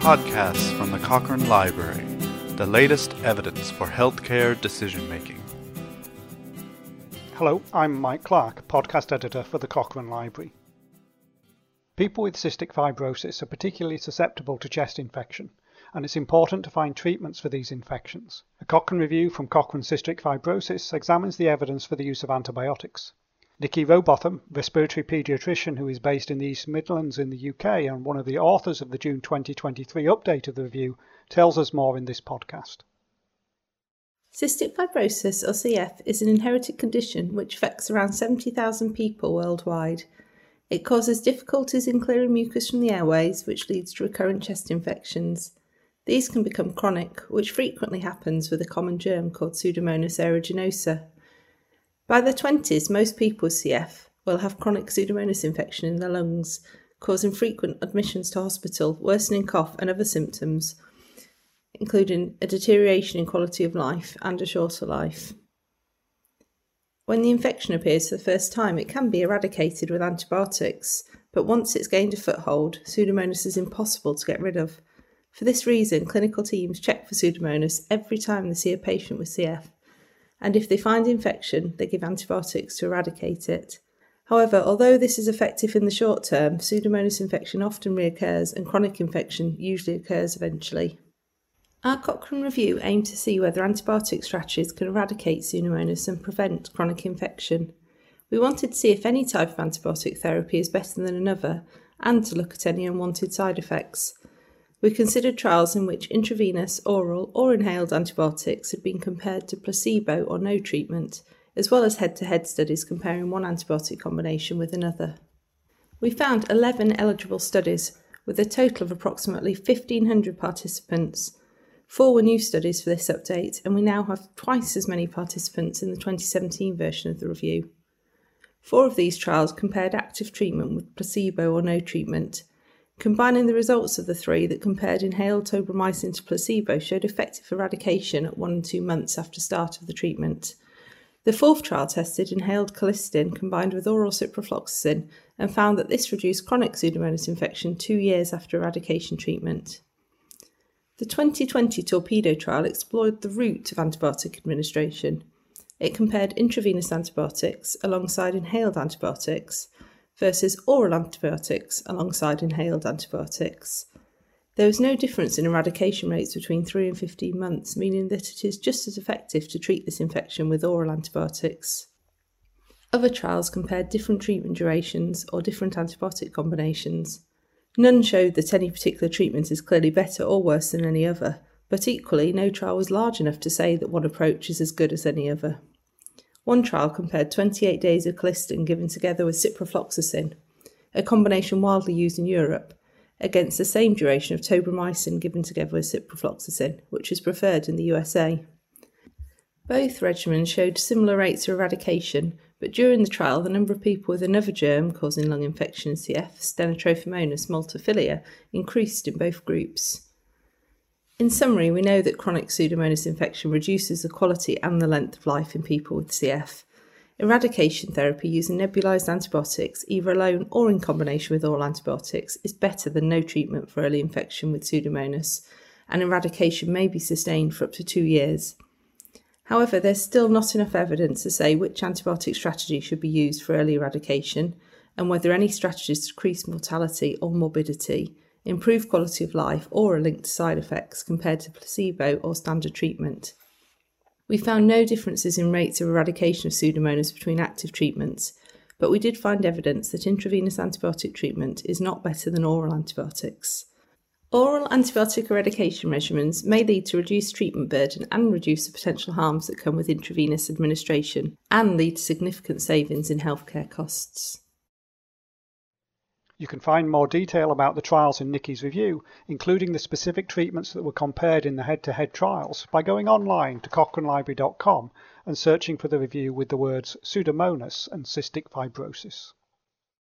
Podcasts from the Cochrane Library, the latest evidence for healthcare decision-making. Hello, I'm Mike Clark, podcast editor for the Cochrane Library. People with cystic fibrosis are particularly susceptible to chest infection, and it's important to find treatments for these infections. A Cochrane review from Cochrane Cystic Fibrosis examines the evidence for the use of antibiotics. Nikki Rowbotham, respiratory paediatrician who is based in the East Midlands in the UK and one of the authors of the June 2023 update of the review, tells us more in this podcast. Cystic fibrosis, or CF, is an inherited condition which affects around 70,000 people worldwide. It causes difficulties in clearing mucus from the airways, which leads to recurrent chest infections. These can become chronic, which frequently happens with a common germ called Pseudomonas aeruginosa. By their 20s, most people with CF will have chronic Pseudomonas infection in their lungs, causing frequent admissions to hospital, worsening cough and other symptoms, including a deterioration in quality of life and a shorter life. When the infection appears for the first time, it can be eradicated with antibiotics, but once it's gained a foothold, Pseudomonas is impossible to get rid of. For this reason, clinical teams check for Pseudomonas every time they see a patient with CF, and if they find infection, they give antibiotics to eradicate it. However, although this is effective in the short term, Pseudomonas infection often reoccurs and chronic infection usually occurs eventually. Our Cochrane review aimed to see whether antibiotic strategies can eradicate Pseudomonas and prevent chronic infection. We wanted to see if any type of antibiotic therapy is better than another, and to look at any unwanted side effects. We considered trials in which intravenous, oral or inhaled antibiotics had been compared to placebo or no treatment, as well as head-to-head studies comparing one antibiotic combination with another. We found 11 eligible studies, with a total of approximately 1,500 participants. 4 were new studies for this update, and we now have twice as many participants in the 2017 version of the review. 4 of these trials compared active treatment with placebo or no treatment. Combining the results of the 3 that compared inhaled tobramycin to placebo showed effective eradication at 1 and 2 months after start of the treatment. The 4th trial tested inhaled colistin combined with oral ciprofloxacin and found that this reduced chronic Pseudomonas infection 2 years after eradication treatment. The 2020 Torpedo trial explored the route of antibiotic administration. It compared intravenous antibiotics alongside inhaled antibiotics versus oral antibiotics alongside inhaled antibiotics. There was no difference in eradication rates between 3 and 15 months, meaning that it is just as effective to treat this infection with oral antibiotics. Other trials compared different treatment durations or different antibiotic combinations. None showed that any particular treatment is clearly better or worse than any other, but equally no trial was large enough to say that one approach is as good as any other. One trial compared 28 days of colistin given together with ciprofloxacin, a combination widely used in Europe, against the same duration of tobramycin given together with ciprofloxacin, which was preferred in the USA. Both regimens showed similar rates of eradication, but during the trial the number of people with another germ causing lung infection in CF, Stenotrophomonas multifida, increased in both groups. In summary, we know that chronic Pseudomonas infection reduces the quality and the length of life in people with CF. Eradication therapy using nebulized antibiotics, either alone or in combination with oral antibiotics, is better than no treatment for early infection with Pseudomonas, and eradication may be sustained for up to 2 years. However, there's still not enough evidence to say which antibiotic strategy should be used for early eradication, and whether any strategies decrease mortality or morbidity, improve quality of life, or are linked to side effects compared to placebo or standard treatment. We found no differences in rates of eradication of Pseudomonas between active treatments, but we did find evidence that intravenous antibiotic treatment is not better than oral antibiotics. Oral antibiotic eradication regimens may lead to reduced treatment burden and reduce the potential harms that come with intravenous administration, and lead to significant savings in healthcare costs. You can find more detail about the trials in Nikki's review, including the specific treatments that were compared in the head-to-head trials, by going online to cochranelibrary.com and searching for the review with the words Pseudomonas and cystic fibrosis.